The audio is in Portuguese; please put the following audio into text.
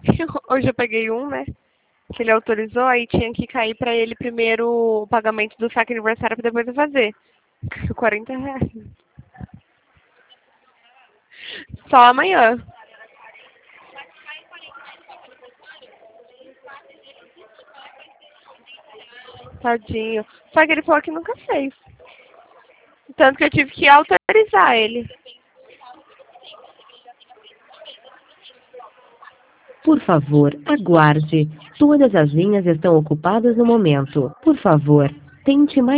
Hoje eu peguei um, né? Que ele autorizou, aí tinha que cair pra ele primeiro o pagamento do saque aniversário pra depois eu fazer. R$ 40. Só amanhã. Tadinho. Só que ele falou que nunca fez. Tanto que eu tive que autorizar ele. Por favor, aguarde. Todas as linhas estão ocupadas no momento. Por favor, tente mais